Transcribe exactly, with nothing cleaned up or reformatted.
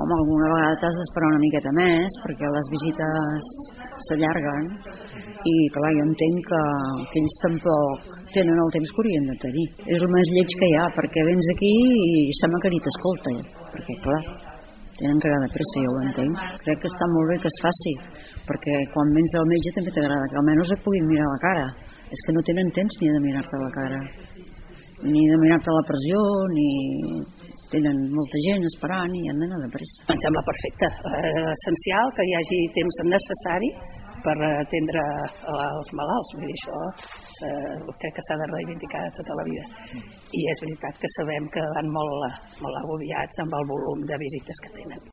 Home, alguna vegada t'has d'esperar una miqueta més perquè les visites s'allarguen i, clar, jo entenc que, que ells tampoc tenen el temps que haurien de tenir. És el més lleig que hi ha, perquè vens aquí i sembla que ni t'escolta, perquè, clar, tenen que anar de pressa, jo ho entenc. Crec que està molt bé que es faci, perquè quan vens al metge també t'agrada que almenys et puguin mirar la cara. És que no tenen temps ni de mirar-te la cara, ni de mirar-te la pressió, ni... tenen molta gent esperant i han d'anar de pressa. Em sembla perfecte, eh, essencial que hi hagi temps necessari per atendre els malalts. Vull dir, això eh, crec que s'ha de reivindicar tota la vida. I és veritat que sabem que van molt, molt agobiats amb el volum de visites que tenen.